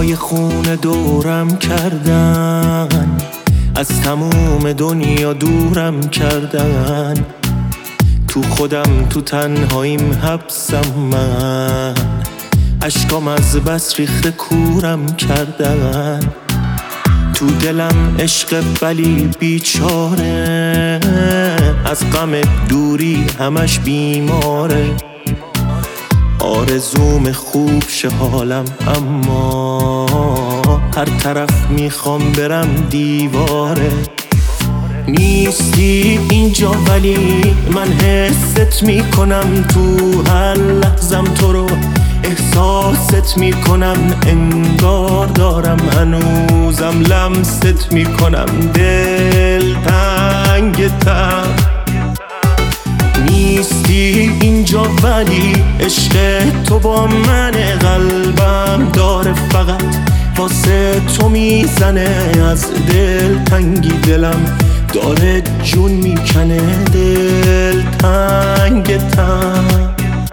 های خون دورم کردن، از تموم دنیا دورم کردن. تو خودم تو تنهاییم حبسم من، اشکام از بس ریخته کورم کردن. تو دلم عشق ولی بیچاره، از غم دوری همش بیماره. آرزوم خوب شه حالم، اما هر طرف میخوام برم دیواره. نیستی اینجا ولی من حست میکنم، تو هر لحظم تو رو احساست میکنم. انگار دارم هنوزم لمست میکنم، دل تنگ تر. نیستی اینجا ولی عشق تو با من، قلبم داره فقط واسه تو میزنه. از دل تنگی دلم داره جون میکنه، دل تنگ تر.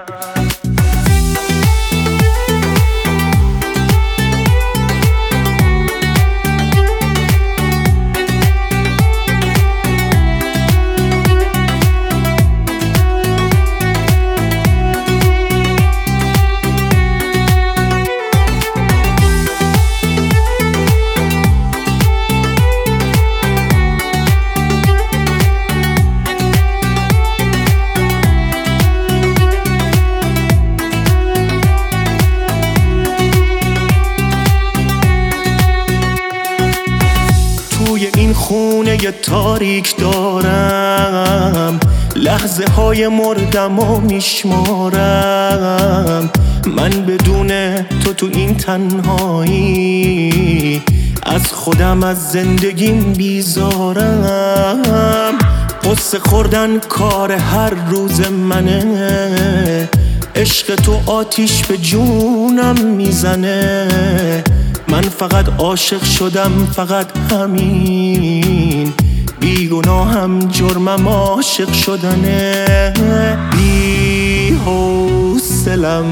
این خونه تاریک دارم، لحظه های مردم و میشمارم. من بدون تو این تنهایی، از خودم از زندگیم بیزارم. قصه خوردن کار هر روز منه، عشق تو آتیش به جونم میزنه. من فقط عاشق شدم، فقط همین. بیگناهم جرمم عاشق شدنه. بی حوصلم،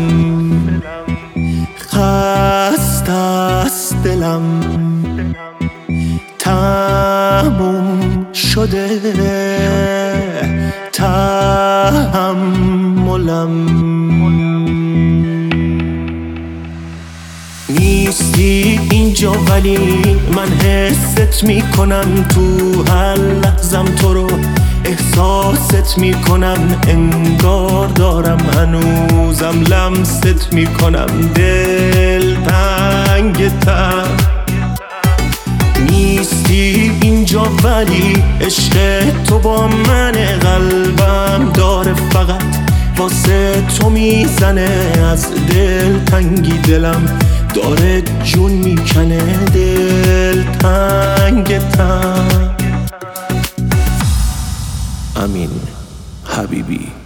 خسته است دلم، تموم شده تحملم. نیستی اینجا ولی من حست میکنم، تو هر لحظم تو رو احساست میکنم. انگار دارم هنوزم لمست میکنم، دل تنگ تر. نیستی اینجا ولی عشق تو با من، قلبم داره فقط واسه تو میزنه. از دل تنگی دلم داره جون میکنه، دل تنگ تر. امین حبیبی.